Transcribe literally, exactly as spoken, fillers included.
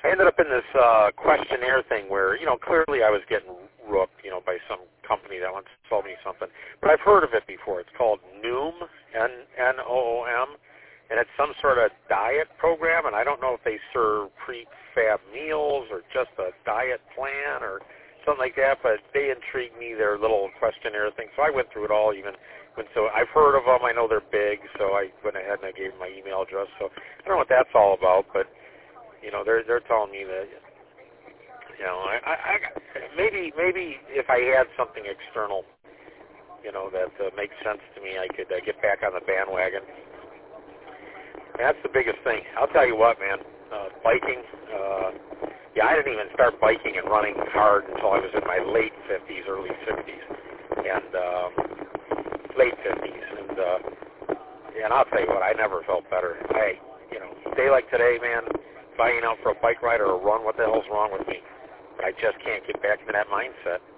I ended up in this uh, questionnaire thing where, you know, clearly I was getting rooked, you know, by some company that wants to sell me something. But I've heard of it before. It's called Noom, N O O M, and it's some sort of diet program, and I don't know if they serve prefab meals or just a diet plan or something like that, but they intrigue me, their little questionnaire thing. So I went through it all even. When, so I've heard of them. I know they're big, so I went ahead and I gave them my email address. So I don't know what that's all about, but you know, they're they're telling me that, you know, I, I, I maybe maybe if I had something external, you know, that uh, makes sense to me, I could uh, get back on the bandwagon. And that's the biggest thing. I'll tell you what, man, uh, biking. Uh, yeah, I didn't even start biking and running hard until I was in my late fifties, early sixties, and um, late fifties, and uh, and I'll tell you what, I never felt better. I, you know, a day like today, man. Buying out for a bike ride or a run, what the hell's wrong with me? But I just can't get back to that mindset.